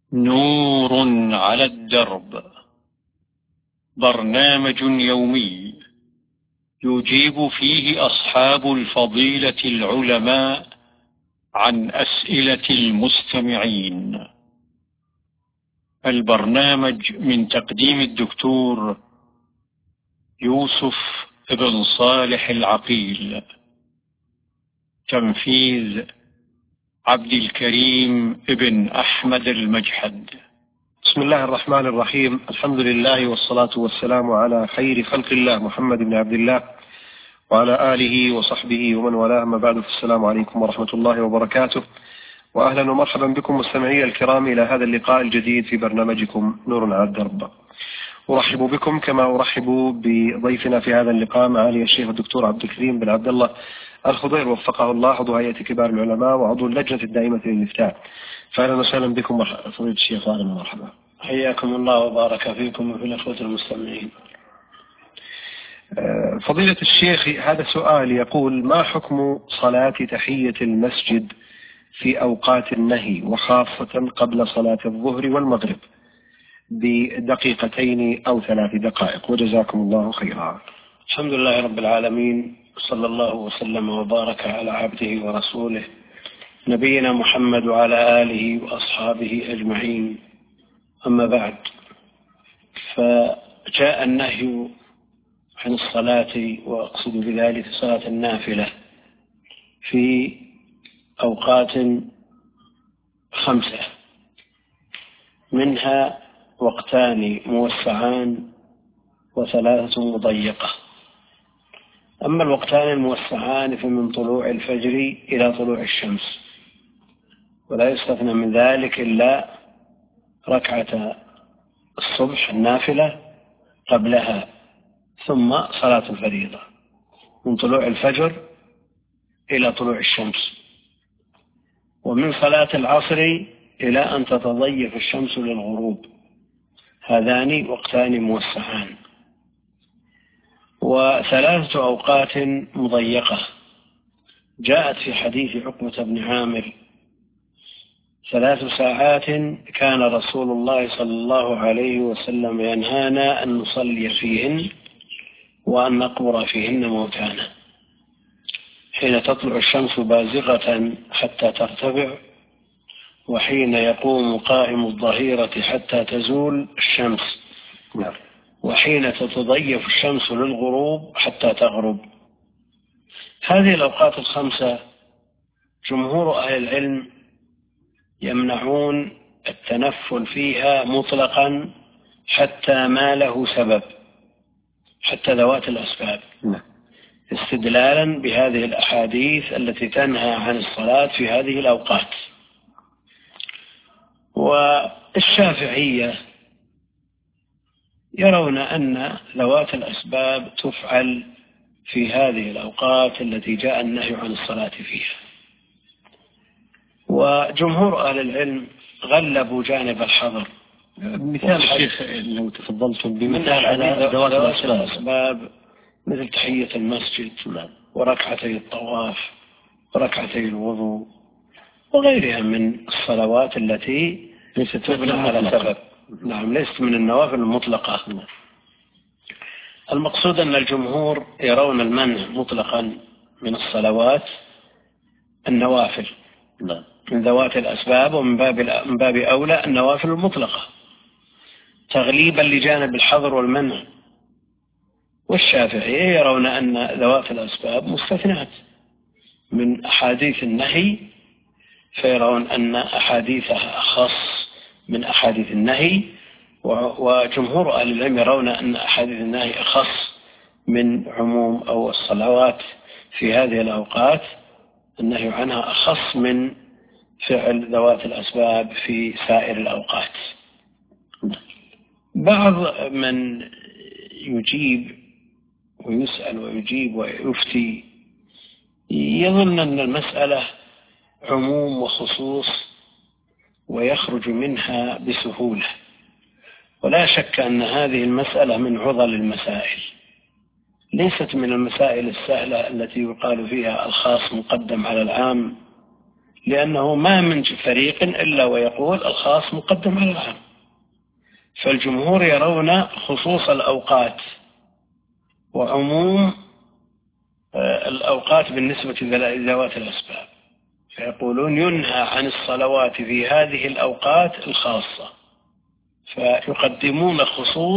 نور على الدرب، برنامج يومي يجيب فيه أصحاب الفضيلة العلماء عن أسئلة المستمعين. البرنامج من تقديم الدكتور يوسف بن صالح العقيل، تنفيذ عبد الكريم بن أحمد المجحد. بسم الله الرحمن الرحيم. الحمد لله والصلاة والسلام على خير خلق الله محمد بن عبد الله وعلى آله وصحبه ومن والاه، أما بعد، فالسلام عليكم ورحمة الله وبركاته، وأهلا ومرحبا بكم مستمعي الكرام إلى هذا اللقاء الجديد في برنامجكم نور على الدرب. أرحب بكم كما أرحب بضيفنا في هذا اللقاء معالي الشيخ الدكتور عبد الكريم بن عبد الله الخضير وفقه الله، عضو هيئة كبار العلماء وعضو اللجنة الدائمة للإفتاء. فأهلا وسهلا بكم فضيلة الشيخ، وأهلا ومرحبا. حياكم الله وبارك فيكم وفي الأخوة المستمعين. فضيلة الشيخ، هذا سؤال يقول: ما حكم صلاة تحية المسجد في أوقات النهي، وخاصة قبل صلاة الظهر والمغرب بدقيقتين أو 3 دقائق، وجزاكم الله خيرا. الحمد لله رب العالمين، صلى الله وسلم وبارك على عبده ورسوله نبينا محمد وعلى آله وأصحابه أجمعين. أما بعد، فجاء النهي عن الصلاة، وأقصد بذلك صلاة النافلة، في أوقات 5، منها وقتان موسعان و3 مضيقة. أما الوقتان الموسعان فمن طلوع الفجر إلى طلوع الشمس، ولا يستثنى من ذلك إلا ركعة الصبح النافلة قبلها، ثم صلاة الفريضة من طلوع الفجر إلى طلوع الشمس، ومن صلاة العصر إلى أن تتضيف الشمس للغروب. هذان وقتان موسعان. و3 أوقات مضيقة جاءت في حديث عقبة بن عامر: 3 ساعات كان رسول الله صلى الله عليه وسلم ينهانا أن نصلي فيهن وأن نقبر فيهن موتانا: حين تطلع الشمس بازغة حتى ترتفع، وحين يقوم قائم الظهيرة حتى تزول الشمس، وحين تتضيف الشمس للغروب حتى تغرب. هذه الأوقات ال5 جمهور أهل العلم يمنعون التنفل فيها مطلقا حتى ما له سبب، حتى ذوات الأسباب، استدلالا بهذه الأحاديث التي تنهى عن الصلاة في هذه الأوقات. والشافعية يرون أن ذوات الأسباب تفعل في هذه الأوقات التي جاء النهي عن الصلاة فيها. وجمهور أهل العلم غلبوا جانب الحظر. مثال الشيخ لو تفضلتم بمثال على ذوات الأسباب مثل تحية المسجد وركعتي الطواف وركعتي الوضوء وغيرها من الصلوات التي ليست تبنى على سبب. نعم، ليست من النوافل المطلقة. المقصود أن الجمهور يرون المنع مطلقا من الصلوات النوافل من ذوات الأسباب، ومن باب أولى النوافل المطلقة، تغليبا لجانب الحظر والمنع. والشافعية يرون أن ذوات الأسباب مستثنات من أحاديث النهي، فيرون أن أحاديثها أخص من أحاديث النهي. وجمهور أهل العلم يرون أن أحاديث النهي أخص من عموم أو الصلوات في هذه الأوقات، النهي عنها أخص من فعل ذوات الأسباب في سائر الأوقات. بعض من يجيب ويسأل ويجيب ويفتي يظن أن المسألة عموم وخصوص ويخرج منها بسهولة، ولا شك أن هذه المسألة من عضل المسائل، ليست من المسائل السهلة التي يقال فيها الخاص مقدم على العام، لأنه ما من فريق إلا ويقول الخاص مقدم على العام. فالجمهور يرون خصوص الأوقات وعموم الأوقات بالنسبة لذوات الأسباب، فيقولون ينهى عن الصلوات في هذه الأوقات الخاصة، فيقدمون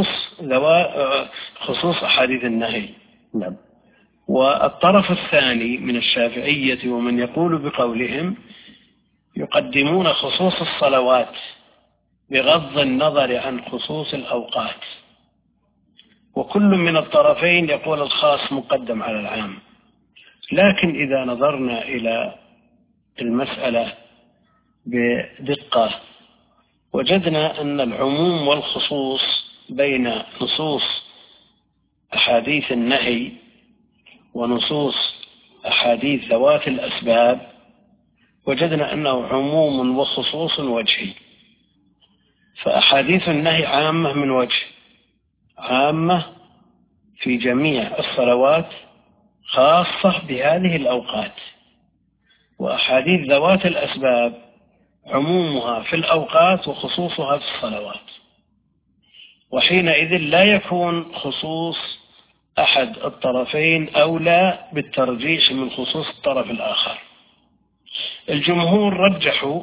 خصوص أحاديث النهي. نعم. والطرف الثاني من الشافعية ومن يقول بقولهم يقدمون خصوص الصلوات بغض النظر عن خصوص الأوقات، وكل من الطرفين يقول الخاص مقدم على العام. لكن إذا نظرنا إلى المسألة بدقة وجدنا أن العموم والخصوص بين نصوص أحاديث النهي ونصوص أحاديث ذوات الأسباب، وجدنا أنه عموم وخصوص وجهي. فأحاديث النهي عامة من وجه، عامة في جميع الصلوات خاصة بهذه الأوقات، وأحاديث ذوات الأسباب عمومها في الأوقات وخصوصها في الصلوات. وحينئذ لا يكون خصوص أحد الطرفين أولى بالترجيح من خصوص الطرف الآخر. الجمهور رجحوا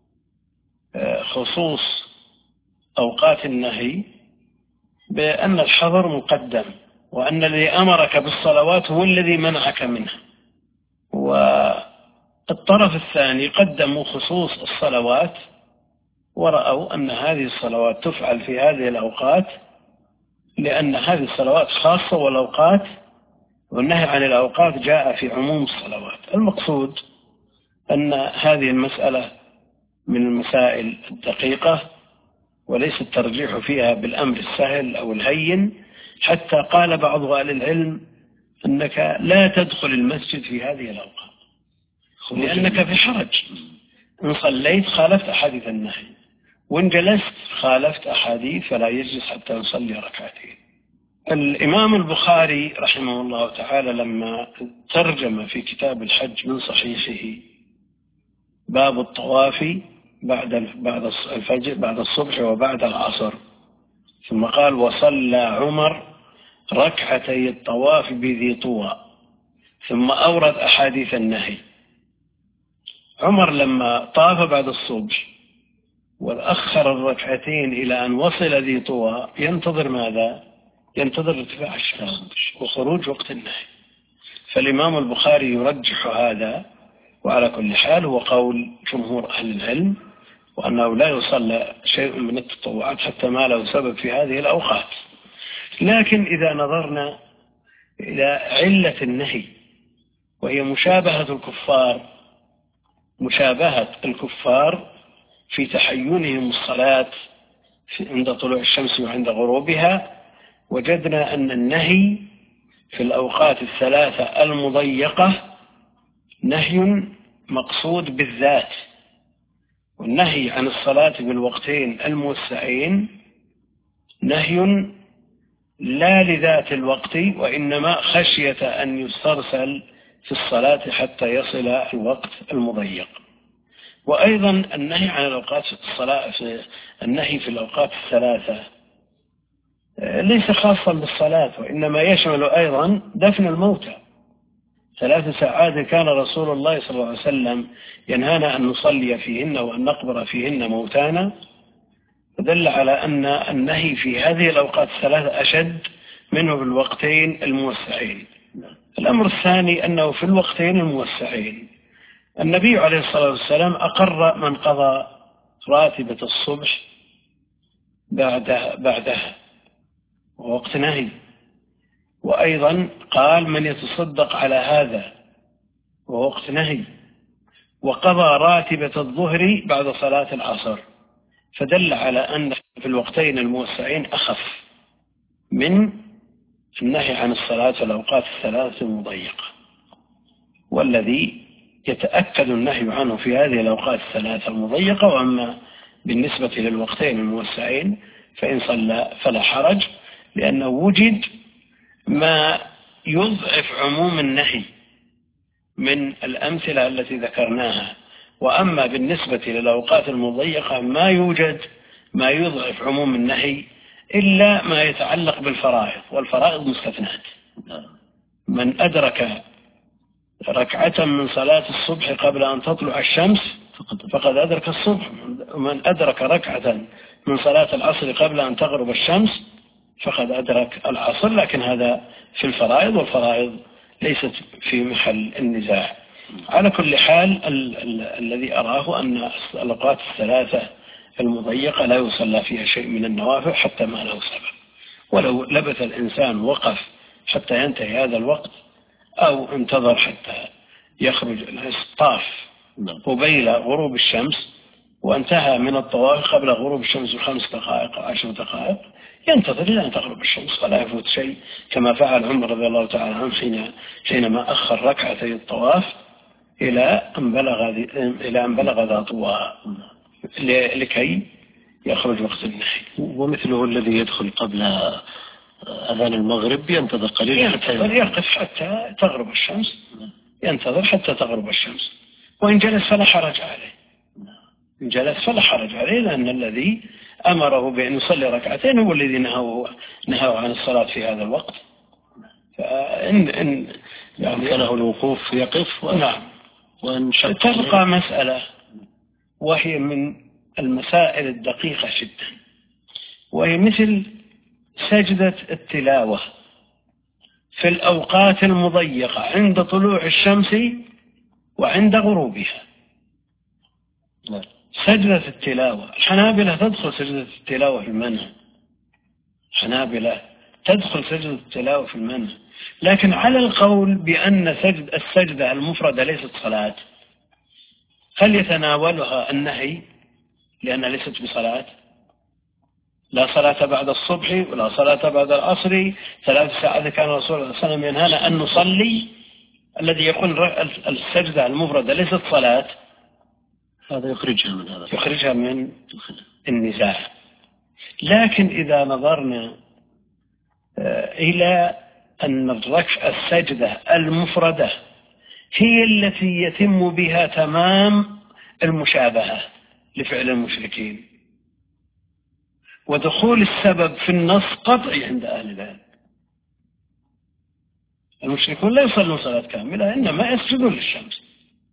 خصوص أوقات النهي بأن الحظر مقدم، وأن الذي أمرك بالصلوات هو الذي منعك منها. والطرف الثاني قدموا خصوص الصلوات ورأوا أن هذه الصلوات تفعل في هذه الأوقات لأن هذه الصلوات خاصة، والأوقات والنهي عن الأوقات جاء في عموم الصلوات. المقصود أن هذه المسألة من المسائل الدقيقة، وليس الترجيح فيها بالأمر السهل أو الهين، حتى قال بعض أهل العلم أنك لا تدخل المسجد في هذه الأوقات لأنك في حرج. إن صليت خالفت أحاديث النهي، وإن جلست خالفت أحاديث، فلا يجلس حتى يصلي ركعتين. الإمام البخاري رحمه الله تعالى لما ترجم في كتاب الحج من صحيحه باب الطواف بعد الفجر، بعد الصبح وبعد العصر، ثم قال وصلى عمر ركعتي الطواف بذي طوى، ثم أورد أحاديث النهي. عمر لما طاف بعد الصبح وأخر الركعتين إلى أن وصل ذي طوى ينتظر ماذا؟ ينتظر ارتفاع الشمس وخروج وقت النهي. فالإمام البخاري يرجح هذا، وعلى كل حال هو قول جمهور أهل العلم، وأنه لا يصلى شيء من التطوعات حتى ما له سبب في هذه الأوقات. لكن إذا نظرنا إلى علة النهي وهي مشابهة الكفار في تحينهم الصلاة عند طلوع الشمس وعند غروبها، وجدنا أن النهي في الأوقات الثلاثة المضيقة نهي مقصود بالذات، والنهي عن الصلاة بالوقتين الموسعين نهي لا لذات الوقت، وإنما خشية أن يسترسل في الصلاة حتى يصل الوقت المضيق. وأيضا النهي عن الأوقات في الصلاة، في النهي في الأوقات الثلاثة ليس خاصا بالصلاة، وإنما يشمل أيضا دفن الموتى. 3 ساعات كان رسول الله صلى الله عليه وسلم ينهانا أن نصلي فيهن وأن نقبر فيهن موتانا، فدل على أن النهي في هذه الأوقات الثلاثة أشد منه في الوقتين الموسعين. الأمر الثاني أنه في الوقتين الموسعين النبي عليه الصلاة والسلام أقر من قضى راتبة الصبح بعدها ووقت نهي، وأيضا قال من يتصدق على هذا ووقت نهي، وقضى راتبة الظهر بعد صلاة العصر، فدل على أن في الوقتين الموسعين أخف من النهي عن الصلاة في الأوقات الثلاث المضيقة. والذي يتأكد النهي عنه في هذه الأوقات الثلاث المضيقة. وأما بالنسبة للوقتين الموسعين فإن صلى فلا حرج، لأنه وجد ما يضعف عموم النهي من الأمثلة التي ذكرناها، وأما بالنسبة للأوقات المضيقة ما يوجد ما يضعف عموم النهي إلا ما يتعلق بالفرائض، والفرائض مستثنات. من أدرك ركعة من صلاة الصبح قبل أن تطلع الشمس فقد أدرك الصبح، ومن أدرك ركعة من صلاة العصر قبل أن تغرب الشمس فقد أدرك العصر. لكن هذا في الفرائض، والفرائض ليست في محل النزاع. على كل حال الذي أراه أن الأوقات الثلاثة المضيقة لا يصلى فيها شيء من النوافل حتى ما له سبب، ولو لبث الإنسان وقف حتى ينتهي هذا الوقت أو انتظر حتى يخرج طاف قبيل غروب الشمس وانتهى من الطواف قبل غروب الشمس ب5 دقائق أو 10 دقائق، ينتظر إلى أن تغرب الشمس ولا يفوت شيء، كما فعل عمر رضي الله تعالى عنه حينما أخر ركعتي الطواف إلى أن بلغ ذا طوى لكي يخرج وقت النهي. ومثله الذي يدخل قبل أذان المغرب ينتظر قليلا يقف حتى تغرب الشمس، ينتظر حتى تغرب الشمس، وإن جلس فلا حرج عليه، إن جلس فلا حرج عليه، لأن الذي أمره بأن يصلي ركعتين هو الذي نهاه عن الصلاة في هذا الوقت. فإن يعني له الوقوف يقف. نعم. تبقى مسألة وهي من المسائل الدقيقة جدا، وهي مثل سجدة التلاوة في الأوقات المضيقة عند طلوع الشمس وعند غروبها. سجدة التلاوة الحنابلة تدخل سجدة التلاوة في المنهج، الحنابلة تدخل سجدة التلاوة في المنهج، لكن على القول بأن السجدة المفردة ليست صلاة، هل يتناولها النهي لأنها ليست بصلاة؟ لا صلاة بعد الصبح ولا صلاة بعد العصر 3 ساعات كان رسول الله صلى الله عليه وسلم ينهانا أن نصلي، الذي يقول السجدة المفردة ليست صلاة هذا يخرجها من النزاع. لكن إذا نظرنا إلى أن السجدة المفردة هي التي يتم بها تمام المشابهة لفعل المشركين، ودخول السبب في النص قطعي عند أهل العلم. المشركون لا يصلون صلاة كاملة، إنما يسجدون للشمس،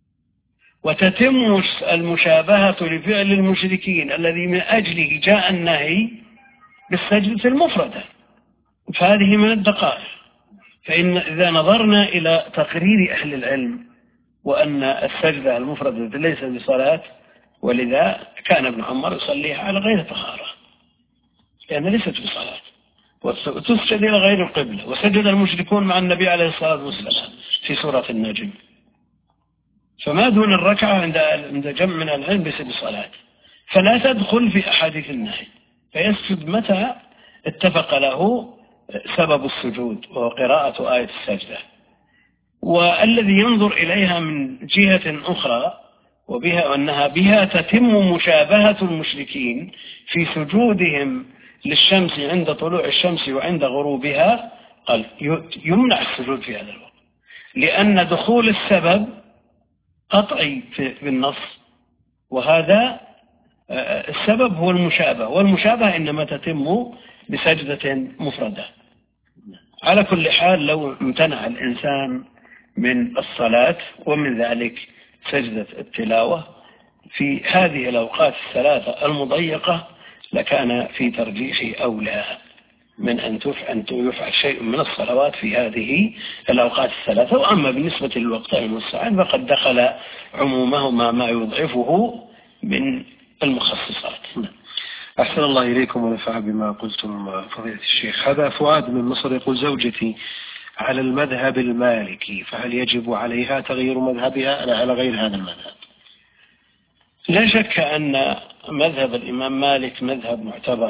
وتتم المشابهة لفعل المشركين الذي من أجله جاء النهي بالسجدة المفردة، فهذه من الدقائق. فإن إذا نظرنا إلى تقرير أهل العلم وأن السجدة المفردة ليس بصلاة، ولذا كان ابن عمر يصليها على غير طهارة لأنها ليست بصلاة، وتسجد إلى غير القبلة، وسجد المشركون مع النبي عليه الصلاة والسلام في سورة النجم. فما دون الركعة عند جمع من العلم ليس بصلاة، فلا تدخل في أحاديث النهي، فيسجد متى اتفق له سبب السجود وهو قراءة آية السجدة. والذي ينظر إليها من جهة أخرى وأنها بها تتم مشابهة المشركين في سجودهم للشمس عند طلوع الشمس وعند غروبها، قال يمنع السجود في هذا الوقت، لأن دخول السبب قطعي بالنص، وهذا السبب هو المشابهة، والمشابهة إنما تتم بسجدة مفردة. على كل حال لو امتنع الإنسان من الصلاة ومن ذلك سجدة التلاوة في هذه الأوقات الثلاثة المضيقة لكان في ترجيح أولى من أن يفعل شيء من الصلوات في هذه الأوقات الثلاثة. وأما بالنسبة للوقتين المستعان فقد دخل عمومهما ما يضعفه من المخصصات. أحسن الله إليكم ونفع بما قلتم فضيلة الشيخ. هذا فؤاد من مصر يقول: زوجتي على المذهب المالكي، فهل يجب عليها تغيير مذهبها؟ أنا على غير هذا المذهب. لا شك أن مذهب الإمام مالك مذهب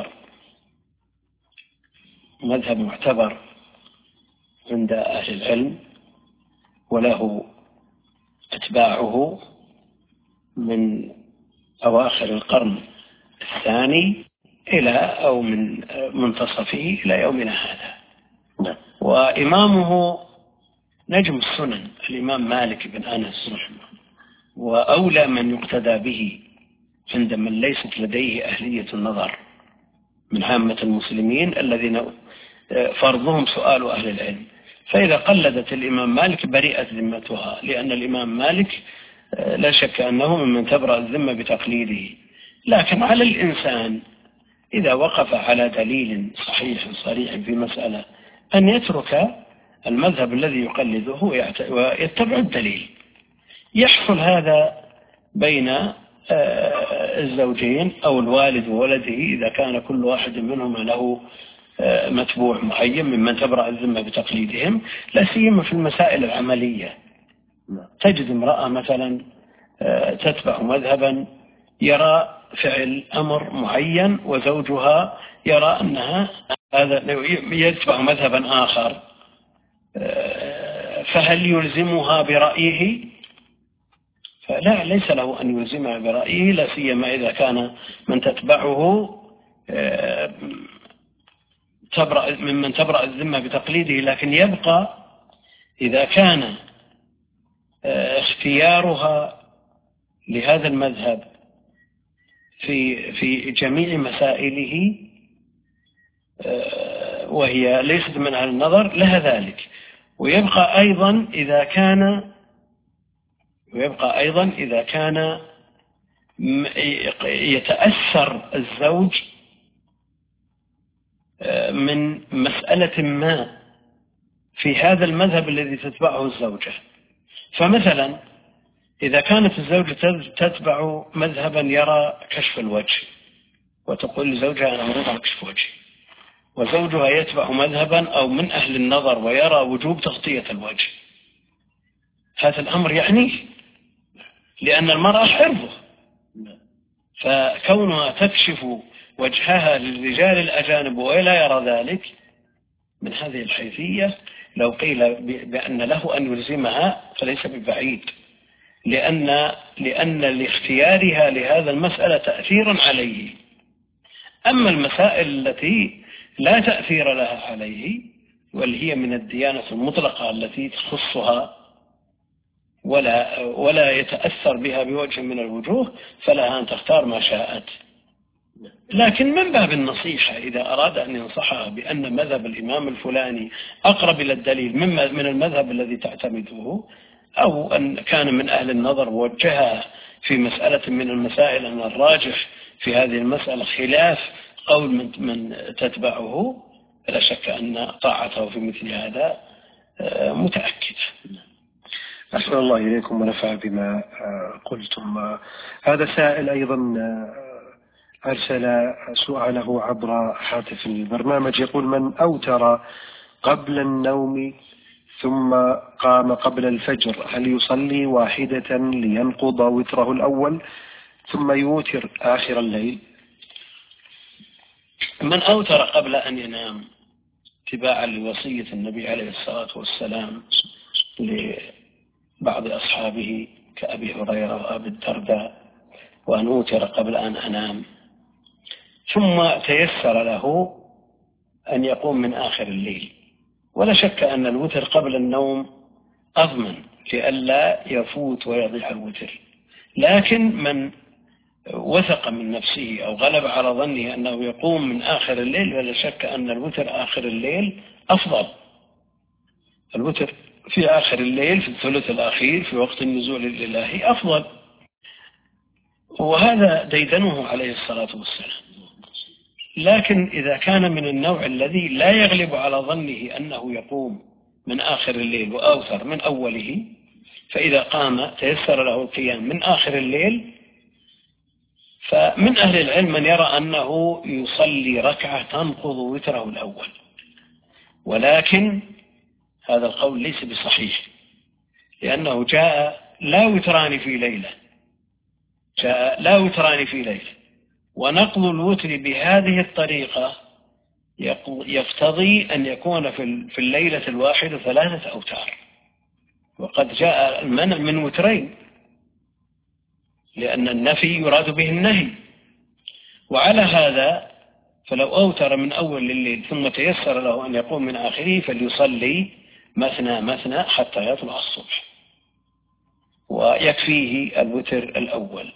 معتبر عند أهل العلم، وله أتباعه من أواخر القرن الثاني أو من منتصفه إلى يومنا هذا. وإمامه نجم السنن الإمام مالك بن أنس وأولى من يقتدى به عند من ليست لديه أهلية النظر من عامة المسلمين الذين فرضهم سؤال أهل العلم. فإذا قلدت الإمام مالك برئت ذمتها، لأن الإمام مالك لا شك أنه ممن تبرأ الذمة بتقليده. لكن على الإنسان إذا وقف على دليل صحيح صريح في مسألة أن يترك المذهب الذي يقلده ويتبع الدليل. يحصل هذا بين الزوجين أو الوالد وولده إذا كان كل واحد منهما له متبوع معين ممن تبرأ الذمة بتقليدهم، لا سيما في المسائل العملية. تجد امرأة مثلا تتبع مذهبا يرى فعل أمر معين وزوجها يرى أنها هذا يتبع مذهبا آخر، فهل يلزمها برأيه؟ فلا، ليس له أن يلزمها برأيه، لا سيما إذا كان من تتبعه ممن تبرأ الذمة بتقليده. لكن يبقى إذا كان اختيارها لهذا المذهب في جميع مسائله وهي ليست من أهل النظر لها ذلك. ويبقى أيضا إذا كان يتأثر الزوج من مسألة ما في هذا المذهب الذي تتبعه الزوجة. فمثلا إذا كانت الزوجة تتبع مذهبا يرى كشف الوجه وتقول لزوجها أنا أريد على كشف وجهي، وزوجها يتبع مذهبا أو من أهل النظر ويرى وجوب تغطية الوجه، هذا الأمر يعنيه، لأن المرأة حرة، فكونها تكشف وجهها للرجال الأجانب ولا يرى ذلك من هذه الحيثية لو قيل بأن له أن يلزمها فليس ببعيد، لأن لاختيارها لهذا المسألة تأثيرا عليه. أما المسائل التي لا تأثير لها عليه واللي هي من الديانة المطلقة التي تخصها ولا يتأثر بها بوجه من الوجوه فلها أن تختار ما شاءت. لكن من باب النصيحة إذا أراد أن ينصحها بأن مذهب الإمام الفلاني أقرب إلى الدليل من المذهب الذي تعتمده، أو أن كان من أهل النظر ووجهها في مسألة من المسائل أن الراجح في هذه المسألة خلاف قول من تتبعه، لا شك أن طاعته في مثل هذا متأكدة. أحسن الله إليكم ونفع بما قلتم. هذا سائل أيضا أرسل سؤاله عبر هاتف البرنامج، يقول: من أوتر قبل النوم ثم قام قبل الفجر هل يصلي واحدة لينقض وتره الأول ثم يوتر آخر الليل؟ من أوتر قبل أن ينام اتباعا لوصية النبي عليه الصلاة والسلام لبعض أصحابه كأبي هريرة وأبي الدرداء وأن أوتر قبل أن أنام، ثم تيسر له أن يقوم من آخر الليل، ولا شك أن الوتر قبل النوم أضمن لئلا يفوت ويضيع الوتر. لكن من وثق من نفسه أو غلب على ظنه أنه يقوم من آخر الليل ولا شك أن الوتر آخر الليل أفضل. الوتر في آخر الليل في الثلث الأخير في وقت النزول الإلهي أفضل، وهذا ديدنه عليه الصلاة والسلام. لكن إذا كان من النوع الذي لا يغلب على ظنه أنه يقوم من آخر الليل وأوتر من أوله، فإذا قام تيسر له القيام من آخر الليل، فمن أهل العلم من يرى أنه يصلي ركعة تنقض وتره الأول، ولكن هذا القول ليس بصحيح، لأنه جاء لا وتران في ليلة، ونقض الوتر بهذه الطريقة يقتضي أن يكون في الليلة الواحدة 3 أوتار، وقد جاء المنع من وترين لأن النفي يراد به النهي. وعلى هذا فلو أوتر من أول الليل ثم تيسر له أن يقوم من آخره فليصلي مثنى حتى يطلع الصبح. ويكفيه الوتر الأول.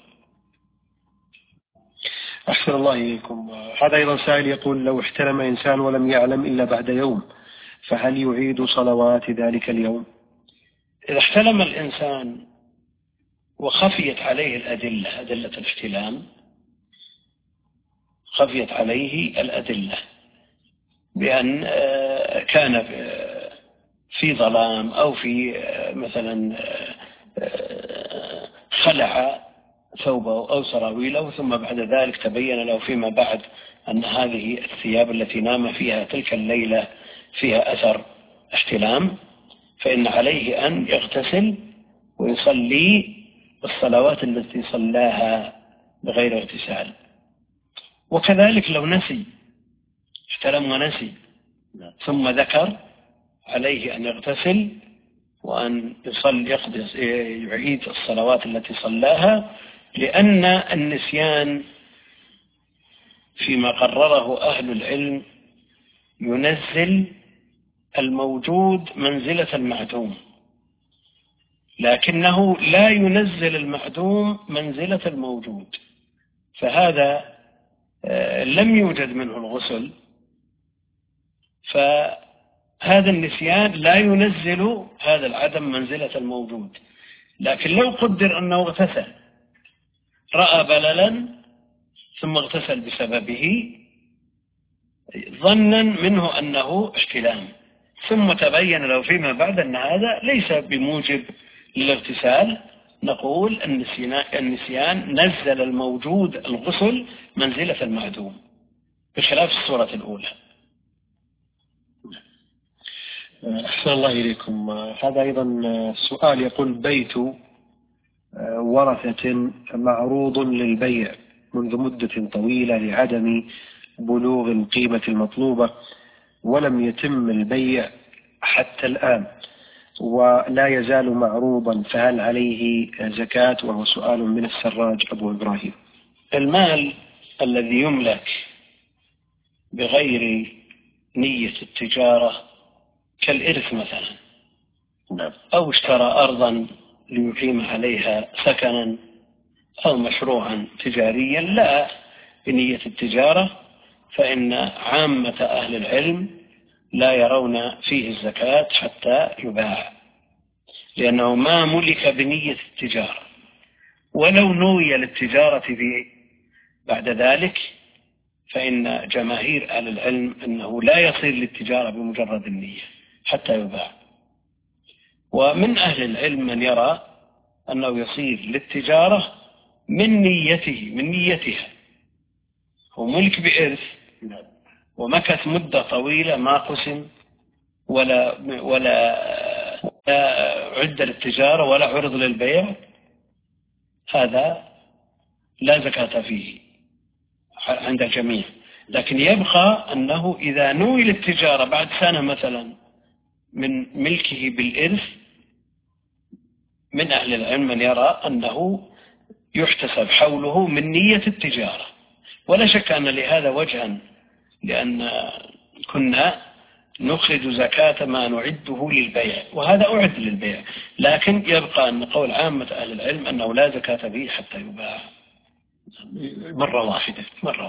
أحسن الله إليكم. هذا أيضا سائل يقول: لو احترم إنسان ولم يعلم إلا بعد يوم فهل يعيد صلوات ذلك اليوم؟ إذا احتلم الإنسان وخفيت عليه أدلة الاحتلام، خفيت عليه الأدلة بأن كان في ظلام أو في مثلا خلع ثوبه أو سراويله، ثم بعد ذلك تبين له فيما بعد أن هذه الثياب التي نام فيها تلك الليلة فيها أثر احتلام، فإن عليه أن يغتسل ويصلي الصلوات التي صلاها بغير اغتسال. وكذلك لو نسي، احتلم ونسي ثم ذكر، عليه أن يغتسل وأن يعيد الصلوات التي صلاها، لأن النسيان فيما قرره أهل العلم ينزل الموجود منزلة المعدوم، لكنه لا ينزل المعدوم منزلة الموجود، فهذا لم يوجد منه الغسل، فهذا النسيان لا ينزل هذا العدم منزلة الموجود. لكن لو قدر أنه اغتسل، رأى بللا ثم اغتسل بسببه ظنا منه أنه احتلام، ثم تبين له فيما بعد أن هذا ليس بموجب للاغتسال، نقول النسيان نزل الموجود الغسل منزلة المعدوم بخلاف الصورة الأولى. أحسن الله إليكم. هذا أيضا سؤال يقول: بيت ورثة معروض للبيع منذ مدة طويلة لعدم بلوغ القيمة المطلوبة، ولم يتم البيع حتى الآن ولا يزال معروضا، فهل عليه زكاة؟ وهو سؤال من السراج أبو إبراهيم. المال الذي يملك بغير نية التجارة كالإرث مثلا، أو اشترى أرضا ليقيم عليها سكنا، أو مشروعا تجاريا لا بنية التجارة، فإن عامة أهل العلم لا يرون فيه الزكاة حتى يباع، لأنه ما ملك بنية التجارة، ولو نوي للتجارة به بعد ذلك فإن جماهير أهل العلم أنه لا يصير للتجارة بمجرد النية حتى يباع. ومن أهل العلم من يرى أنه يصير للتجارة من نيتها، هو ملك بإرث ومكث مدة طويلة ما قسم ولا عد للتجارة ولا عرض للبيع، هذا لا زكاة فيه عند الجميع. لكن يبقى أنه إذا نوي للتجارة بعد سنة مثلا من ملكه بالإرث، من أهل العلم من يرى أنه يحتسب حوله من نية التجارة، ولا شك أن لهذا وجها، لأن كنا نخرج زكاة ما نعده للبيع، وهذا أعد للبيع، لكن يبقى أن قول عامة أهل العلم أنه لا زكاة به حتى يباع مرة واحدة.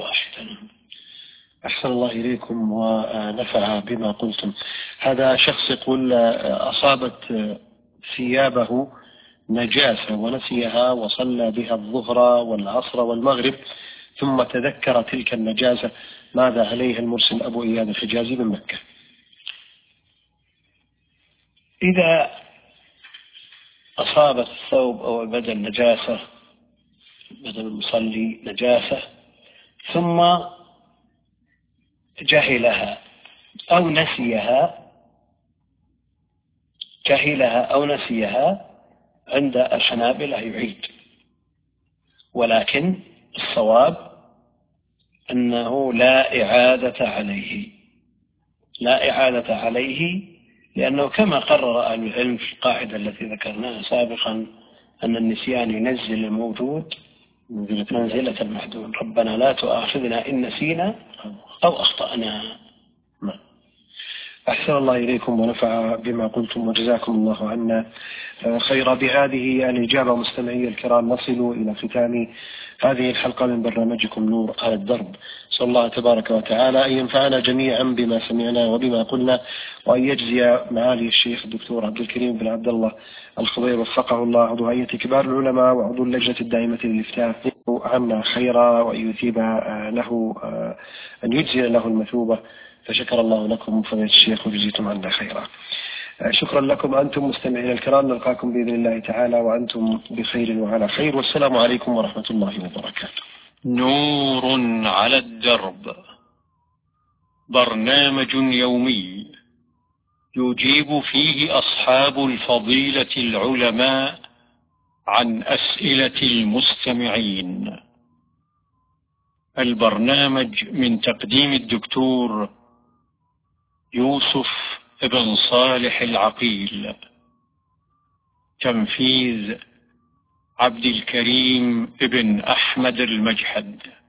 أحسن الله إليكم ونفع بما قلتم. هذا شخص يقول: أصابت ثيابه نجاسة ونسيها وصلى بها الظهر والعصر والمغرب، ثم تذكر تلك النجاسة، ماذا عليه المرسل أبو إياد الحجازي من مكة؟ إذا أصابت الثوب أو البدن نجاسة، بدن المصلي نجاسة، ثم جهلها أو نسيها، عند الحنابلة يعيد، ولكن الصواب أنه لا إعادة عليه، لأنه كما قرر أهل العلم في القاعدة التي ذكرناها سابقا أن النسيان ينزل الموجود منزلة المعدوم، ربنا لا تؤاخذنا إن نسينا أو أخطأنا. أحسن الله إليكم ونفع بما قلتم وجزاكم الله عنا خيرا. بهذه الإجابة مستمعي الكرام نصل إلى ختام هذه الحلقة من برنامجكم نور على الدرب. صلى الله تبارك وتعالى أن ينفعنا جميعا بما سمعنا وبما قلنا، وأن يجزي معالي الشيخ الدكتور عبد الكريم بن عبد الله الخضير وفقه الله عضو هيئة كبار العلماء وعضو اللجنة الدائمة للإفتاء عنا خيرا، وأن يثيب له أن يجزي له المثوبة. فشكر الله لكم فضيلة الشيخ وجزيتم عنا خيرا. شكرا لكم أنتم مستمعين الكرام، نلقاكم بإذن الله تعالى وأنتم بخير وعلى خير، والسلام عليكم ورحمة الله وبركاته. نور على الدرب، برنامج يومي يجيب فيه أصحاب الفضيلة العلماء عن أسئلة المستمعين. البرنامج من تقديم الدكتور يوسف بن صالح العقيل، تنفيذ عبد الكريم بن أحمد المجحد.